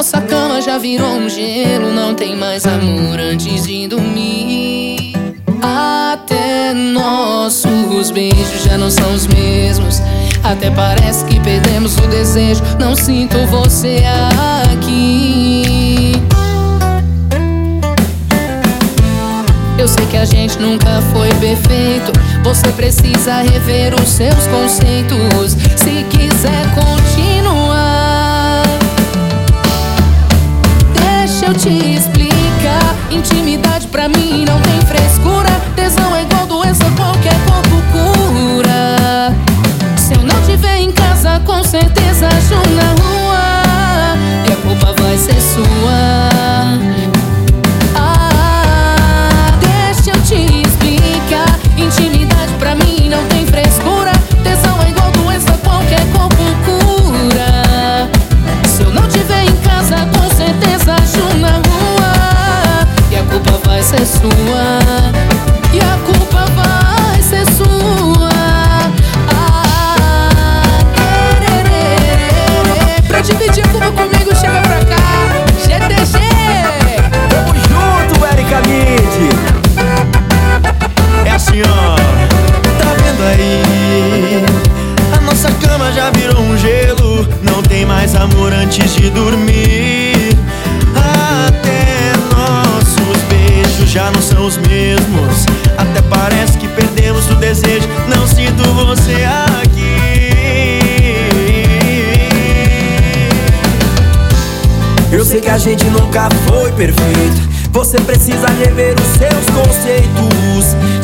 nossa cama já virou um gelo, não tem mais amor antes de dormir. Até nossos beijos já não são os mesmos. Até parece que perdemos o desejo. Não sinto você aqui. Eu sei que a gente nunca foi perfeito. Você precisa rever os seus conceitos se quiser continuar. Deixa eu te explicar. Intimidade pra mim não tem frescura. Tesão é igual doença, qualquer corpo cura. Se eu não tiver em casa, com certeza acho na rua. E a culpa vai ser sua. Deixa eu te explicar. Intimidade pra mim não tem frescura. Tesão é igual doença, qualquer corpo cura. Se eu não tiver em casa, com certeza acho na rua. E a culpa vai ser sua. E a culpa vai ser sua. Pra dividir a culpa comigo, chega pra cá. GTG. Tamo junto, Erika Mid. É assim, ó. Tá vendo aí? A nossa cama já virou um gelo. Não tem mais amor antes de dormir. Até nossos beijos já não são os mesmos. Até parece que perdemos o desejo. Não sinto você aqui. Eu sei que a gente nunca foi perfeito. Você precisa rever os seus conceitos